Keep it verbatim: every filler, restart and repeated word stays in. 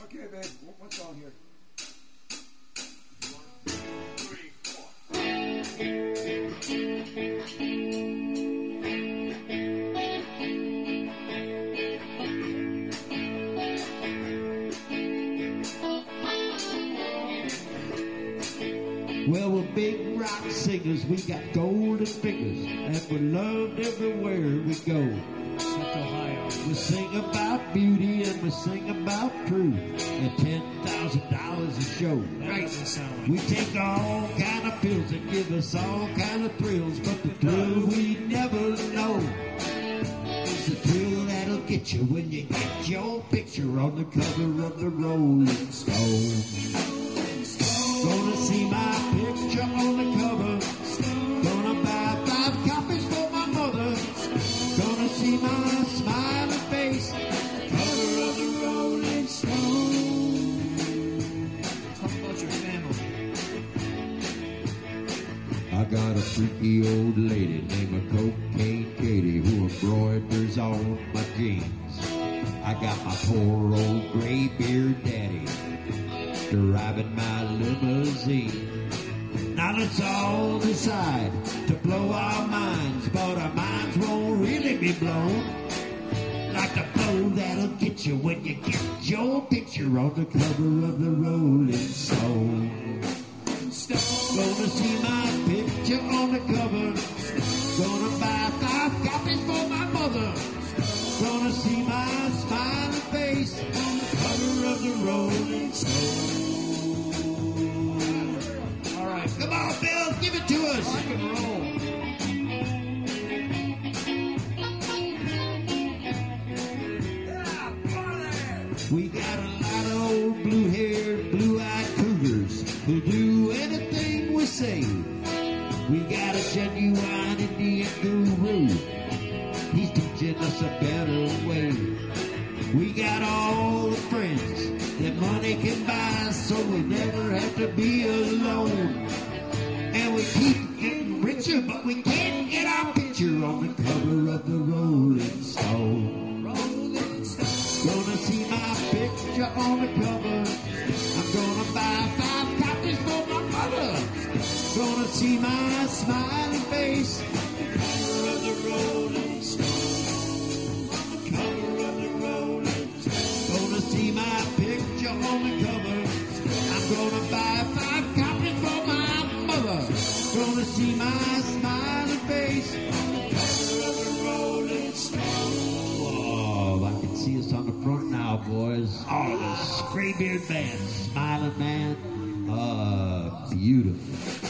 Okay, babe. One song here. Well, we're big rock singers, we got golden fingers, and we're loved everywhere we go. Ohio. We sing about beauty and we sing about truth, and ten thousand dollars a show. Right. Sound like We take all kind of pills that give us all kind of thrills, but the thrill we never know is the thrill that'll get you when you get your picture on the cover of the Rolling Stone. Gonna see my picture on the cover. Gonna buy five copies for my mother. Gonna see my smiling face, cover of the Rolling Stone. Talk about your family. I got a freaky old lady named Cocaine Katie who embroiders on my jeans. I got my poor old gray-beard daddy driving my limousine. Now let's all decide to blow our minds, but our minds won't really be blown like the blow that'll get you when you get your picture on the cover of the Rolling Stone. Gonna see my picture on the cover. Gonna buy five copies for my mother. Gonna see my smiling face on the cover of the Rolling Stone. All right. Come on, Bill, give it to us. Rock and roll. We got a lot of old blue-haired, blue-eyed cougars who'll do anything we say. We got a genuine Indian guru. He's teaching us a better way. We got all the friends that money can buy, so we never have to be alone. And we keep getting richer, but we can't get our picture on the cover of the Rolling Stone. Gonna see my picture on the cover. I'm gonna buy five copies for my mother. Gonna see my smiling face on the cover of the Rolling Stone. On the cover of the Rolling Stone. Gonna see my picture on the cover. I'm gonna buy five copies for my mother. Gonna see my smiling face on the cover of the Rolling Stone. Oh, I can see us on the front now, boys. Oh, the Graybeard Band, Smiling Man. Uh, beautiful.